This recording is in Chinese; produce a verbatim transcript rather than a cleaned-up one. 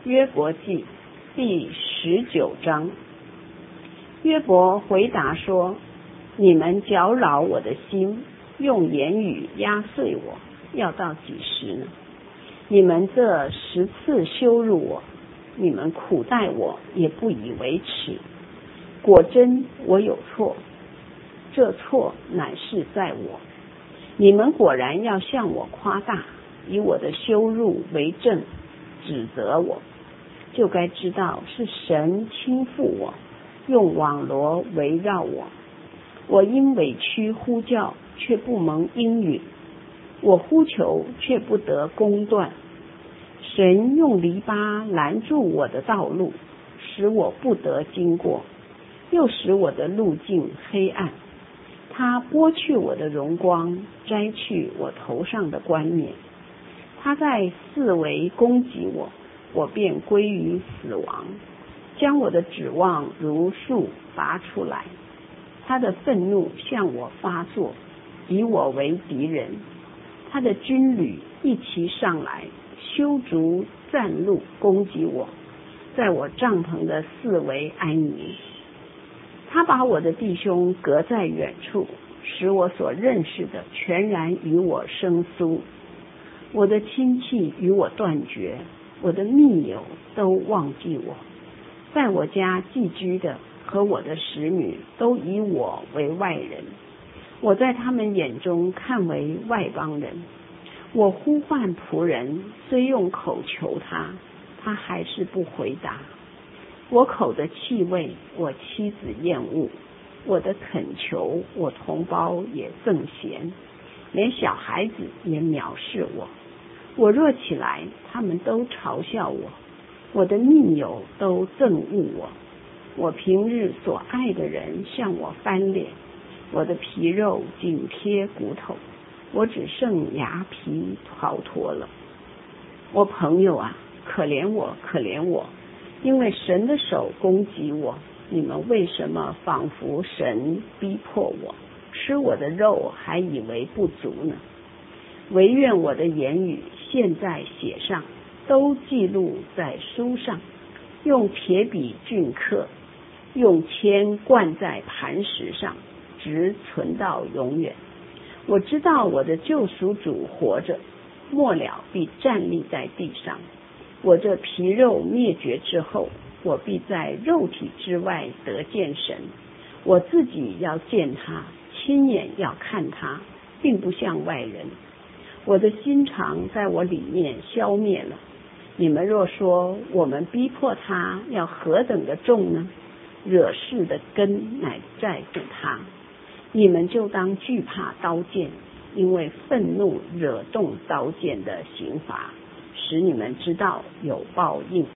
约伯记第十九章。约伯回答说：你们搅扰我的心，用言语压碎我，要到几时呢？你们这十次羞辱我，你们苦待我，也不以为耻。果真我有错，这错乃是在我。你们果然要向我夸大，以我的羞辱为证，指责我，就该知道是神倾覆我，用网罗围绕我。我因委屈呼叫，却不蒙应允；我呼求，却不得公断。神用篱笆拦住我的道路，使我不得经过，又使我的路径黑暗。他剥去我的荣光，摘去我头上的冠冕。他在四围攻击我，我便归于死亡，将我的指望如树拔出来。他的愤怒向我发作，以我为敌人。他的军旅一齐上来，修筑战路攻击我，在我帐篷的四围安营。他把我的弟兄隔在远处，使我所认识的全然与我生疏。我的亲戚与我断绝，我的密友都忘记我。在我家寄居的和我的使女都以我为外人，我在他们眼中看为外邦人。我呼唤仆人，虽用口求他，他还是不回答。我口的气味，我妻子厌恶；我的恳求，我同胞也憎嫌，连小孩子也藐视我。我若起来，他们都嘲笑我；我的密友都憎恶我。我平日所爱的人向我翻脸，我的皮肉紧贴骨头，我只剩牙皮逃脱了。我朋友啊，可怜我，可怜我！因为神的手攻击我，你们为什么仿佛神逼迫我，吃我的肉还以为不足呢？惟愿我的言语现在写上，都记录在书上，用铁笔镌刻，用铅灌在磐石上，直存到永远。我知道我的救赎主活着，末了必站立在地上。我这皮肉灭绝之后，我必在肉体之外得见神。我自己要见他，亲眼要看他，并不像外人。我的心肠在我里面消灭了。你们若说我们逼迫他要何等的重呢？惹事的根乃在乎他。你们就当惧怕刀剑，因为愤怒惹动刀剑的刑罚，使你们知道有报应。